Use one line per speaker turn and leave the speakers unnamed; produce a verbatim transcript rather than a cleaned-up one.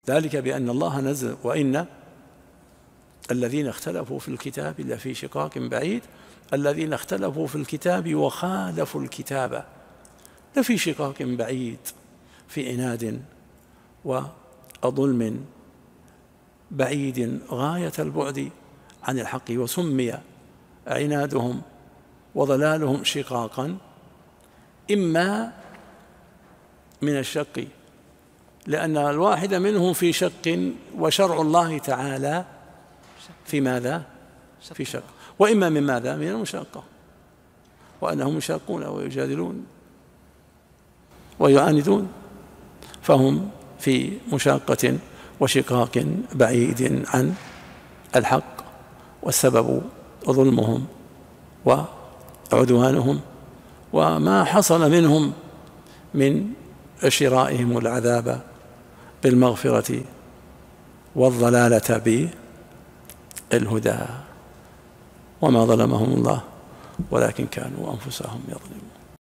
ذلك بأن الله نزل وإن الذين اختلفوا في الكتاب لفي شقاق بعيد الذين اختلفوا في الكتاب وخالفوا الكتاب لفي شقاق بعيد، في عناد وظلم بعيد غاية البعد عن الحق. وسمي عنادهم وضلالهم شقاقا إما من الشق لأن الواحد منهم في شق وشرع الله تعالى في ماذا؟ في شق، وإما من ماذا؟ من المشاقة، وأنهم يشاقون ويجادلون ويعاندون، فهم في مشاقة وشقاق بعيد عن الحق، والسبب ظلمهم وعدوانهم وما حصل منهم من شرائهم العذاب بالمغفرة والضلالة بالهدى. وما ظلمهم الله ولكن كانوا أنفسهم يظلمون.